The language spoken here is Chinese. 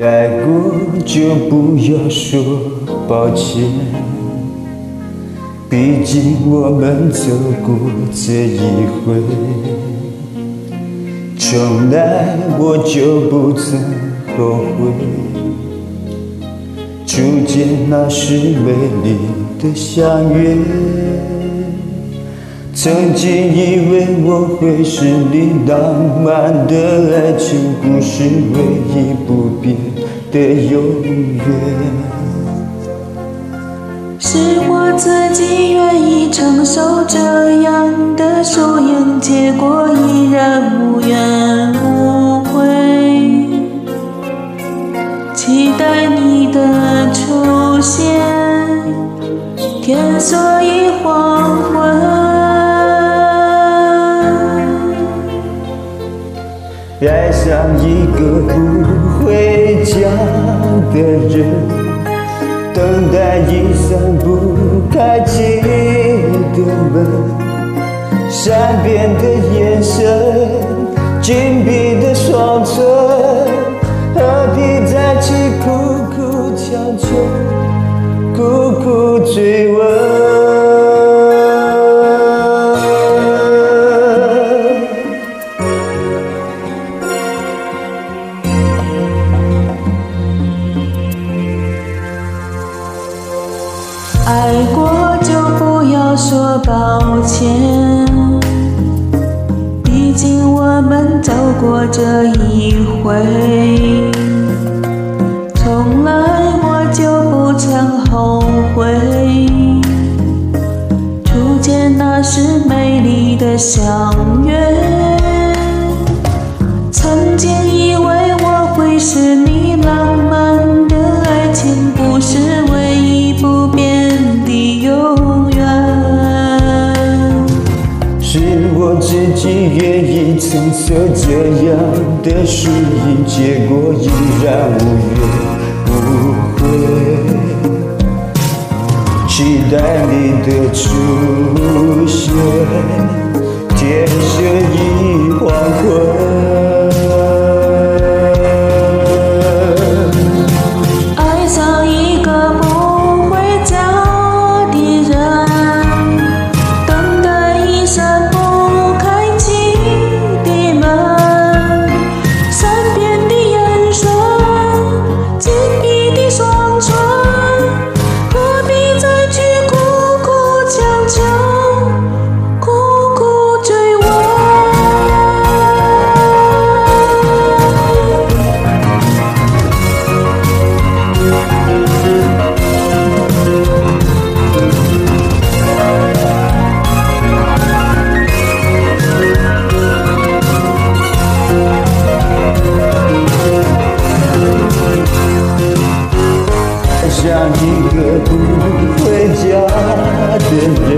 爱过就不要说抱歉，毕竟我们走过这一回，从来我就不曾后悔。初见那时美丽的相约，曾经以为我会是你浪漫的爱情故事唯一不变的永远。 是我自己愿意承受这样的输赢，结果依然无怨无悔。期待你的出现，天色已黄昏。 爱上一个不回家的人，等待一扇不开启的门，善变的眼神，紧闭的双唇，何必在一起苦苦强求，苦苦追问。 爱过就不要说抱歉，毕竟我们走过这一回，从来我就不曾后悔。初见那时美丽的相约，曾经以为我会是你浪漫的爱情故事唯一不变的永远。 是我自己愿意承受这样的输赢，结果依然无怨无悔。期待你的出现，天色已黄昏。像一个不回家的人，